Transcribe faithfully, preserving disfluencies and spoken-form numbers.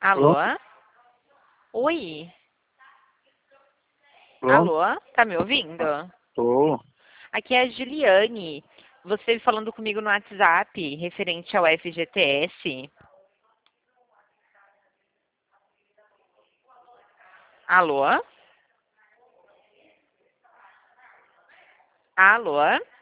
Alô? Alô? Oi? Alô? Alô? Tá me ouvindo? Tô. Aqui é a Juliane. Você falando comigo no WhatsApp, referente ao F G T S. Alô? Alô?